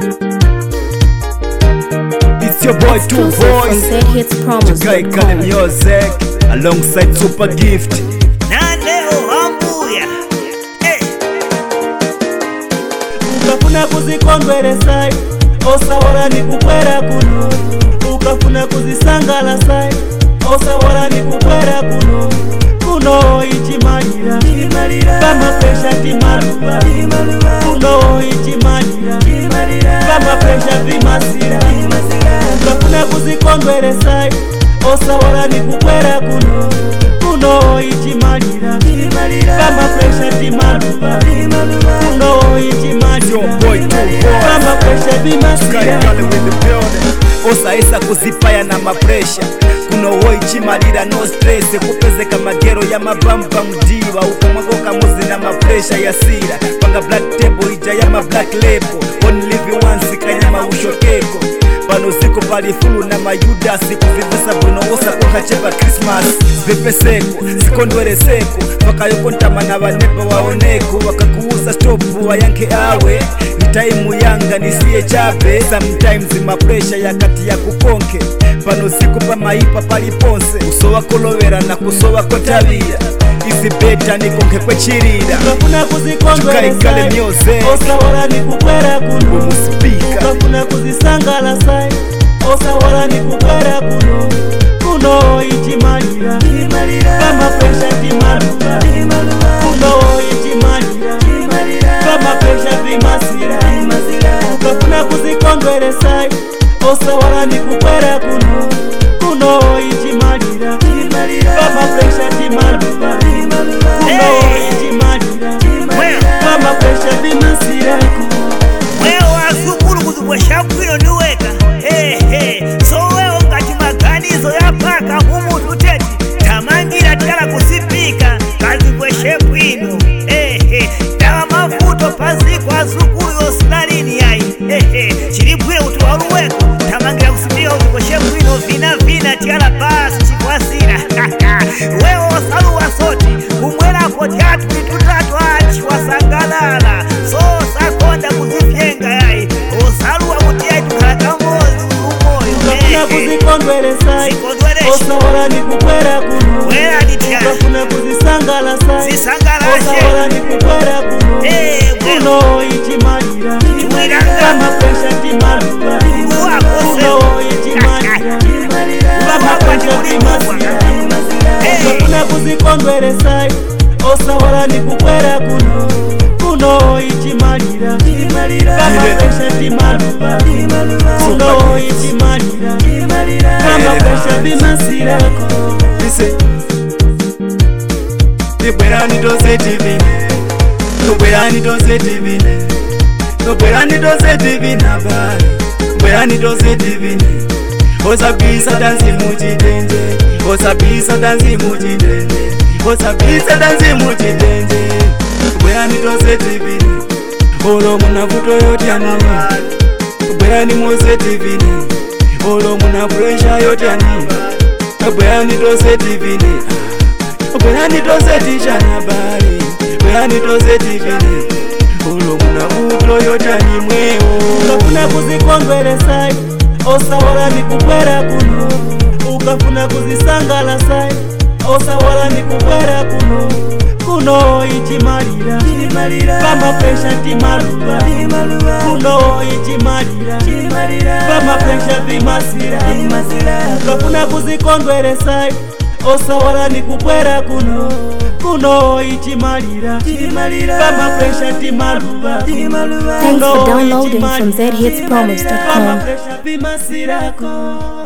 It's your boy Two Boys, Jagai Kale Music, alongside Super Gift. Ukafuna kuzikondweresa osawala ni kukwera kuno, ukafuna kuzisangala sai osawala ni kukwera kuno, kuno ichimalira kama pesha timaluba, kuno ichimalira kama pesha vimasira. Ukafuna kuzikondweresa osawala ni kukwera kuno, kuno ichimalira kama pesha timaluba, kuno ichimalira kama pesha vimasira. Osaisa kuzipaya na mapresha kuno wo ichimalira no stress kupezeka magero ya mabamba mdiva ukomwagoka muzi na mapresha ya sira panga black table ija ya ma black label only live once kanyama ushokeko pano ziko palifulu na mayuda siku vivisa bruno osa kukachepa Christmas vipeseko sikondwere seko paka yokontama na vanepa waoneko wakakuuza stopu wa yanke awe itaimu yanga nisiye chape sometimes mapresha ya kati ya kukonke pano siku pa maipa paliponse usowa kolovera na kusowa kotabia izi beta nikonke kwechirira. Ukafuna kuzikondweresa osawala ni kukwera kuno, ukafuna kuzisangala sai osawala ni kukwera kuno, kuno ichimalira kama pesha timaluba, kuno ichimalira kama pesha vimasira. Ukafuna kuzikondweresa osawala ni kukwera kuno, kuno ichimalira kama pesha timaluba, kuno ichimalira kama pesha vimasira. Wewe wasukuru kuzubwesha kwino niweka so wewe ngati maganizo ya paka humu tuteti tamangira tikala kusipika kazibweshe kwino tawa mafuto paziko asukuru yosidalini yai chilipwile utuwaluweko tamangira kusipika kuzibweshe kwino vina tikala basi chikwasira wewe osaluwa soti kumwela kotiatu mitutatu achi wasangalala so sakonda kuzifyenga yai osaluwa kutia tukalaka mozi umoyo. Ukafuna kuzikondweresa osawala ni kukwera kuno, ukafuna kuzisangala sai osawala ni kukwera kuno, kuno ichimalira kama pesha timaluba, kuno ichimalira kama pesha vimasira. Ukafuna kuzikondweresa osawala ni kukwera kuno, kuno ichimalira kama pesha timaluba, kuno ichimalira kama pesha vimasira. Nibwerani doze divine, nibwerani doze divine, nibwerani doze divine abari, nibwerani doze divine. Osabisa dansi mujitenje, osabisa dansi mujitenje, osabisa dansi mujitenje. Nibwerani doze divine, olo munavuto yoti anama. Nibwerani moze divine, olo munapresha yoti anama. Nibwerani doze divine. Bwerani doze tijana bari, bwerani doze divine, ulo muna buto yotani mweo. Ukafuna kuzikondweresa osawala ni kukwera kuno, ukafuna kuzisangala sai osawala ni kukwera kuno, kuno ichimalira kama pesha timaluba, kuno ichimalira kama pesha vimasira. Ukafuna kuzikondweresa osawala ni kukwera kuno, kuno ichimalira kama pesha timaluba, Thanks for downloading from zhitspromos.com. kama pesha vimasira.